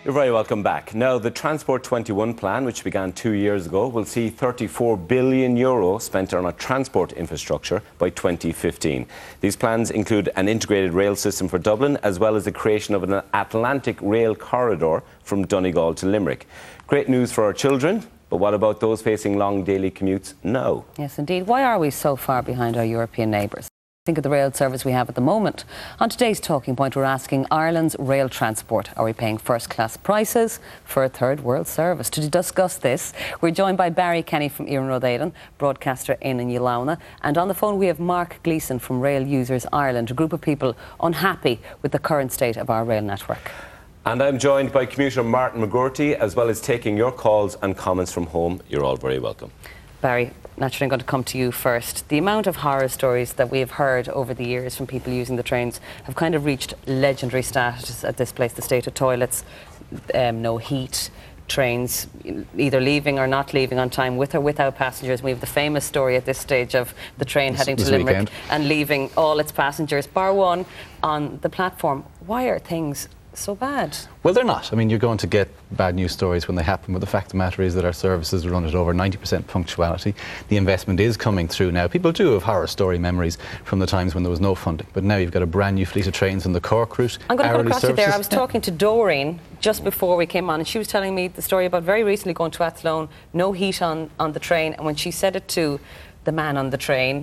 You're very welcome back. Now, the Transport 21 plan, which began 2 years ago, will see €34 billion spent on a transport infrastructure by 2015. These plans include an integrated rail system for Dublin, as well as the creation of an Atlantic rail corridor from Donegal to Limerick. Great news for our children, but what about those facing long daily commutes now? Yes, indeed. Why are we so far behind our European neighbours? Think of the rail service we have at the moment. On today's Talking Point, we're asking Ireland's rail transport. Are we paying first-class prices for a third world service? To discuss this, we're joined by Barry Kenny from Iarnród Éireann, broadcaster in Illauna. And on the phone we have Mark Gleeson from Rail Users Ireland, a group of people unhappy with the current state of our rail network. And I'm joined by commuter Martin McGurty, as well as taking your calls and comments from home. You're all very welcome. Barry, naturally I'm going to come to you first. The amount of horror stories that we have heard over the years from people using the trains have kind of reached legendary status at this place. The state of toilets, no heat, trains either leaving or not leaving on time with or without passengers. We have the famous story at this stage of the train heading to Limerick and leaving all its passengers, bar one, on the platform. Why are things so bad? Well, they're not. I mean, you're going to get bad news stories when they happen, but the fact of the matter is that our services run at over 90% punctuality. The investment is coming through now. People do have horror story memories from the times when there was no funding, but now you've got a brand new fleet of trains on the Cork route. I'm going to come across you there. I was talking to Doreen just before we came on, and she was telling me the story about very recently going to Athlone, no heat on the train, and when she said it to the man on the train,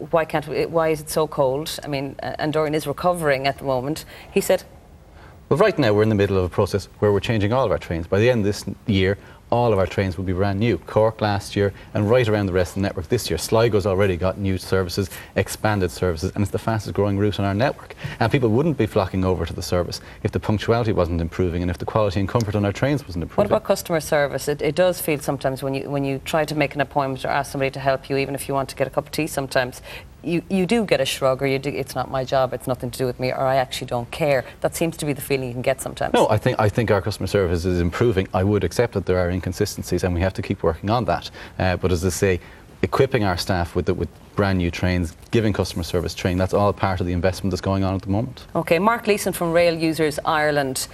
why is it so cold? I mean, and Doreen is recovering at the moment. He said, well, right now we're in the middle of a process where we're changing all of our trains. By the end of this year, all of our trains will be brand new. Cork last year and right around the rest of the network this year. Sligo's already got new services, expanded services, and it's the fastest growing route on our network. And people wouldn't be flocking over to the service if the punctuality wasn't improving and if the quality and comfort on our trains wasn't improving. What about customer service? It does feel sometimes when you try to make an appointment or ask somebody to help you, even if you want to get a cup of tea sometimes, you do get a shrug, or it's not my job, it's nothing to do with me, or I actually don't care. That seems to be the feeling you can get sometimes. No, I think our customer service is improving. I would accept that there are inconsistencies and we have to keep working on that. But as I say, equipping our staff with brand new trains, giving customer service training, that's all part of the investment that's going on at the moment. OK, Mark Gleeson from Rail Users Ireland.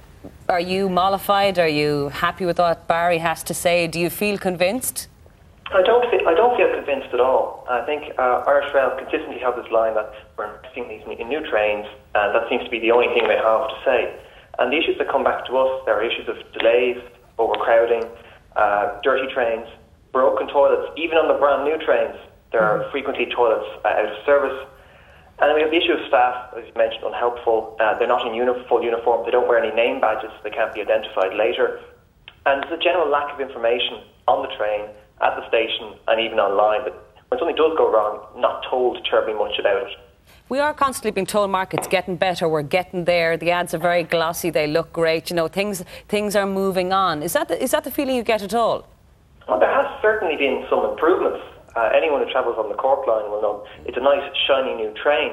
Are you mollified? Are you happy with what Barry has to say? Do you feel convinced? I don't feel convinced at all. I think Irish Rail consistently have this line that we're investing in new trains, and that seems to be the only thing they have to say. And the issues that come back to us, there are issues of delays, overcrowding, dirty trains, broken toilets. Even on the brand new trains, there are frequently toilets out of service. And then we have the issue of staff, as you mentioned, unhelpful. They're not in full uniform. They don't wear any name badges. They can't be identified later. And there's a general lack of information on the train, at the station, and even online. But when something does go wrong, not told terribly much about it. We are constantly being told, Mark, it's getting better, we're getting there, the ads are very glossy, they look great, you know, things are moving on. Is that the feeling you get at all? Well, there has certainly been some improvements. Anyone who travels on the Cork line will know it's a nice, shiny new train.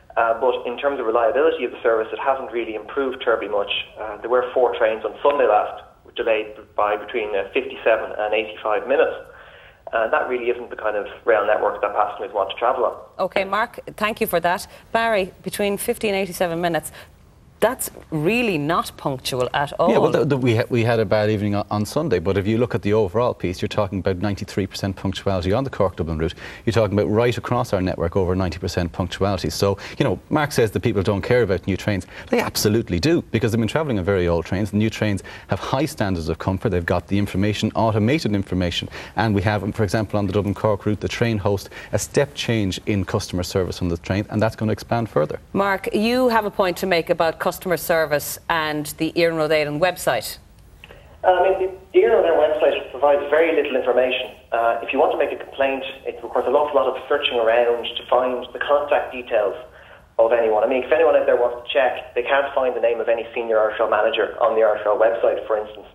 But in terms of reliability of the service, it hasn't really improved terribly much. There were 4 trains on Sunday last, delayed by between 57 and 85 minutes. That really isn't the kind of rail network that passengers want to travel on. OK, Mark, thank you for that. Barry, between 50 and 87 minutes, that's really not punctual at all. Yeah, well, we had a bad evening on Sunday, but if you look at the overall piece, you're talking about 93% punctuality on the Cork-Dublin route. You're talking about right across our network over 90% punctuality. So, you know, Mark says that people don't care about new trains. They absolutely do, because they've been travelling on very old trains. The new trains have high standards of comfort. They've got the information, automated information. And we have, for example, on the Dublin-Cork route, the train host a step change in customer service on the train, and that's going to expand further. Mark, you have a point to make about customer service and the Iarnród Éireann website. The Iarnród Éireann website provides very little information. If you want to make a complaint, it requires an awful lot of searching around to find the contact details of anyone. I mean, if anyone out there wants to check, they can't find the name of any senior Irish Rail manager on the Irish Rail website, for instance.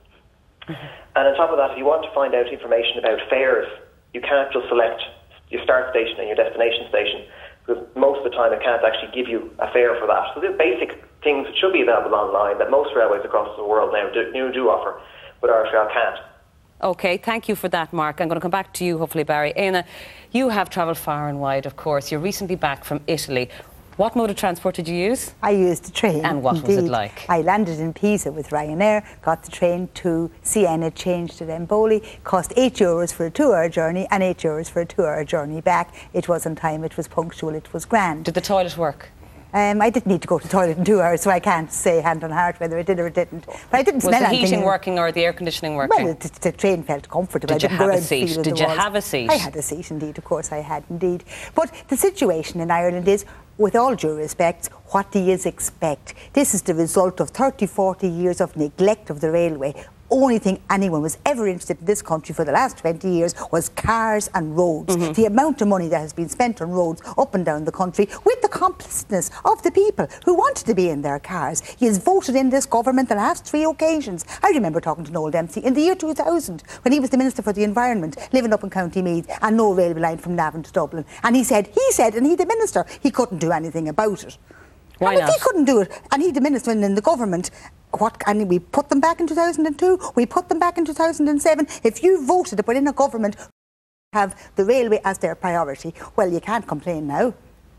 And on top of that, if you want to find out information about fares, you can't just select your start station and your destination station, because most of the time it can't actually give you a fare for that. So the basic things that should be available online that most railways across the world now do offer, but Irish Rail can't. OK, thank you for that, Mark. I'm going to come back to you, hopefully, Barry. Éanna, you have travelled far and wide, of course. You're recently back from Italy. What mode of transport did you use? I used the train. And what was it like? I landed in Pisa with Ryanair, got the train to Siena, changed to Empoli, cost €8 for a 2-hour journey and €8 for a 2-hour journey back. It was on time, it was punctual, it was grand. Did the toilet work? I didn't need to go to the toilet in 2 hours, so I can't say hand on heart whether it did or it didn't. But I didn't smell anything. Was the heating working or the air conditioning working? Well, the train felt comfortable. Did you have a seat? Did you have a seat? I had a seat, indeed. Of course, I had, indeed. But the situation in Ireland is, with all due respect, what do you expect? This is the result of 30, 40 years of neglect of the railway. Only thing anyone was ever interested in this country for the last 20 years was cars and roads. The amount of money that has been spent on roads up and down the country with the complicitness of the people who wanted to be in their cars. He has voted in this government the last 3 occasions. I remember talking to Noel Dempsey in the year 2000 when he was the Minister for the Environment, living up in County Meath, and no railway line from Navan to Dublin. And he said, and he the Minister, he couldn't do anything about it. Why and not? If he couldn't do it, and he the Minister in the government, and we put them back in 2002, we put them back in 2007. If you voted to put in a government have the railway as their priority, well, you can't complain now.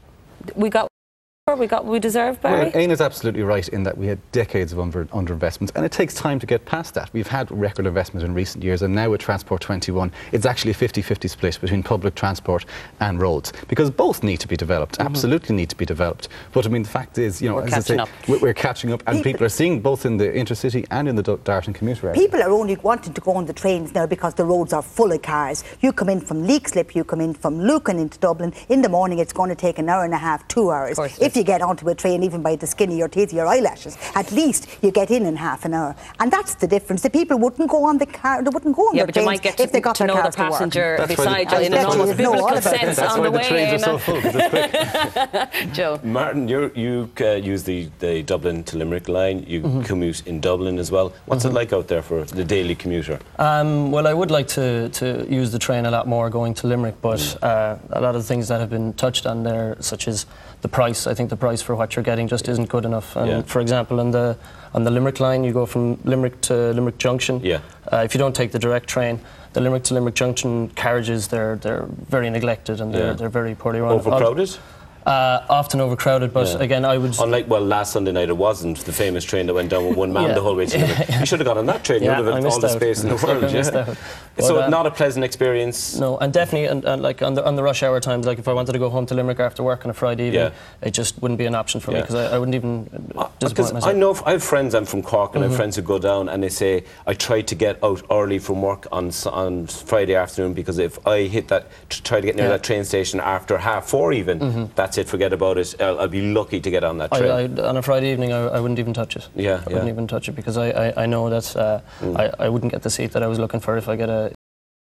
We deserve, Barry? Well, Aine is absolutely right in that we had decades of underinvestment, and it takes time to get past that. We've had record investment in recent years, and now with Transport 21, it's actually a 50-50 split between public transport and roads, because both need to be developed, absolutely need to be developed. But I mean, the fact is, we're catching up. We're catching up, and people are seeing both in the intercity and in the Darton commuter area. People are only wanting to go on the trains now because the roads are full of cars. You come in from Leixlip, you come in from Lucan into Dublin. In the morning, it's going to take an hour and a half, 2 hours. If you get onto a train, even by the skin of your teeth, your eyelashes, at least you get in half an hour. And that's the difference. The people wouldn't go on the car, they wouldn't go on their trains if they got to their know the cars to work. passenger beside you in an almost biblical sense on the way. That's why the trains are so full, because it's quick. Joe. Martin, you use the Dublin to Limerick line. You commute in Dublin as well. What's it like out there for the daily commuter? Well, I would like to use the train a lot more going to Limerick, but a lot of the things that have been touched on there, such as the price. I think the price for what you're getting just isn't good enough. And for example, on the Limerick line, you go from Limerick to Limerick Junction. If you don't take the direct train, the Limerick to Limerick Junction carriages, they're very neglected and they're very poorly run. Overcrowded? Often overcrowded, but again, I would... Unlike, last Sunday night it wasn't the famous train that went down with one man the whole way to Limerick. You should have got on that train. You would have had all the space in the world. So not a pleasant experience. No, and definitely, and like on the rush hour times, like if I wanted to go home to Limerick after work on a Friday evening, it just wouldn't be an option for me, because I wouldn't even disappoint myself. I know, I have friends, I'm from Cork, and I have friends who go down and they say, I try to get out early from work on Friday afternoon, because if I hit that, try to get near that train station after 4:30 even, that's it, forget about it. I'll be lucky to get on that train. On a Friday evening, I wouldn't even touch it. I wouldn't even touch it, because I know that I wouldn't get the seat that I was looking for if I get a...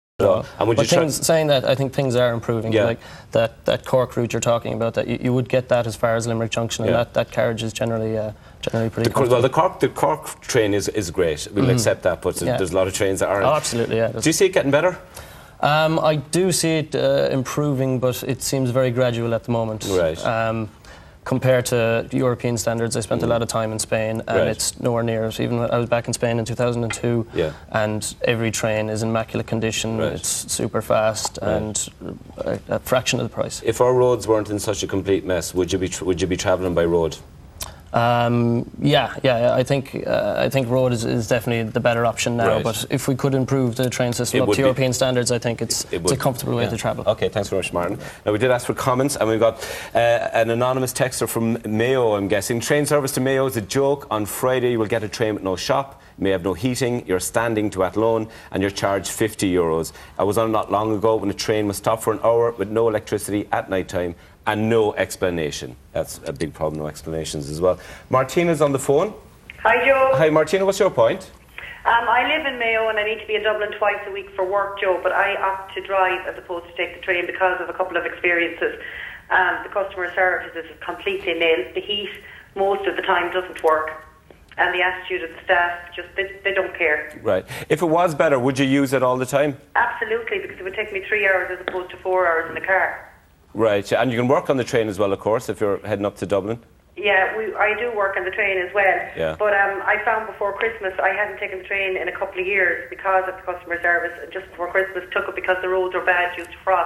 saying that, I think things are improving. Like that Cork route you're talking about, that you would get that as far as Limerick Junction, and that carriage is generally pretty well, the Cork train is great. We'll accept that, but there's a lot of trains that aren't. Oh, absolutely, yeah. Do you see it getting better? I do see it improving, but it seems very gradual at the moment. Right. Compared to European standards, I spent a lot of time in Spain, and it's nowhere near it. Even when I was back in Spain in 2002, and every train is in immaculate condition. It's super fast and a fraction of the price. If our roads weren't in such a complete mess, would you be travelling by road? I think road is definitely the better option now. But if we could improve the train system up to European standards, I think it's a comfortable way to travel. Okay, thanks very much, Martin. Now, we did ask for comments, and we've got an anonymous texter from Mayo, I'm guessing. Train service to Mayo is a joke. On Friday, you will get a train with no shop. You may have no heating, you're standing to Athlone, and you're charged €50. I was on not long ago when a train was stopped for an hour with no electricity at night time and no explanation. That's a big problem, no explanations as well. Martina's on the phone. Hi, Joe. Hi, Martina, what's your point? I live in Mayo and I need to be in Dublin twice a week for work, Joe, but I opt to drive as opposed to take the train because of a couple of experiences. The customer service is completely nil. The heat most of the time doesn't work. And the attitude of the staff, just they don't care. Right. If it was better, would you use it all the time? Absolutely, because it would take me 3 hours as opposed to 4 hours in the car. Right, and you can work on the train as well, of course, if you're heading up to Dublin. Yeah, I do work on the train as well. Yeah. But I found before Christmas I hadn't taken the train in a couple of years because of the customer service. And just before Christmas took it because the roads were bad due to frost.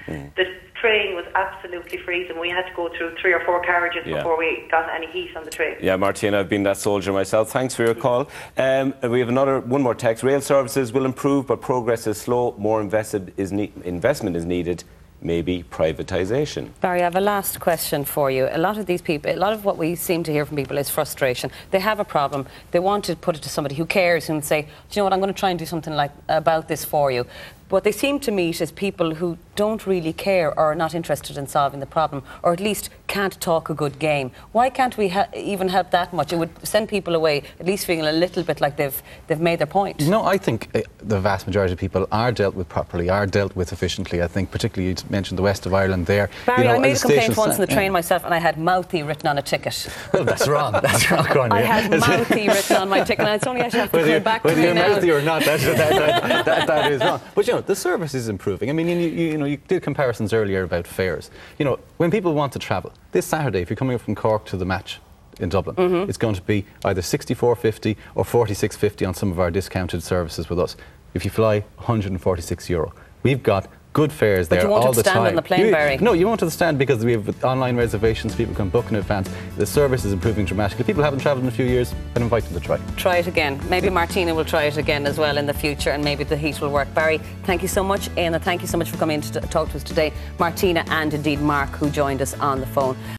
The train was absolutely freezing. We had to go through 3 or 4 carriages before we got any heat on the train. Yeah, Martina, I've been that soldier myself. Thanks for your call. We have one more text. Rail services will improve, but progress is slow. More investment is needed. Maybe privatisation. Barry, I have a last question for you. A lot of these people, a lot of what we seem to hear from people is frustration. They have a problem. They want to put it to somebody who cares and say, do you know what, I'm going to try and do something about this for you. What they seem to meet is people who don't really care or are not interested in solving the problem, or at least can't talk a good game. Why can't we even help that much? It would send people away at least feeling a little bit like they've made their point. No, I think the vast majority of people are dealt with properly, are dealt with efficiently. I think particularly you mentioned the west of Ireland there. Barry, I made a complaint once on the train myself, and I had mouthy written on a ticket. Well, that's wrong. That's wrong, Courtney. I had mouthy written on my ticket, and it's only actually have to come back to me now. Whether you're mouthy or not, that is wrong. But, the service is improving. I mean, you did comparisons earlier about fares. When people want to travel, this Saturday, if you're coming up from Cork to the match in Dublin, it's going to be either €64.50 or €46.50 on some of our discounted services with us. If you fly, €146. We've got good fares there all the time. But you won't have to stand on the plane, Barry. No, you won't have to stand because we have online reservations, people can book in advance. The service is improving dramatically. People haven't travelled in a few years, I'd invite them to try. Try it again. Maybe Martina will try it again as well in the future, and maybe the heat will work. Barry, thank you so much. Anna, thank you so much for coming in to talk to us today. Martina and indeed Mark, who joined us on the phone.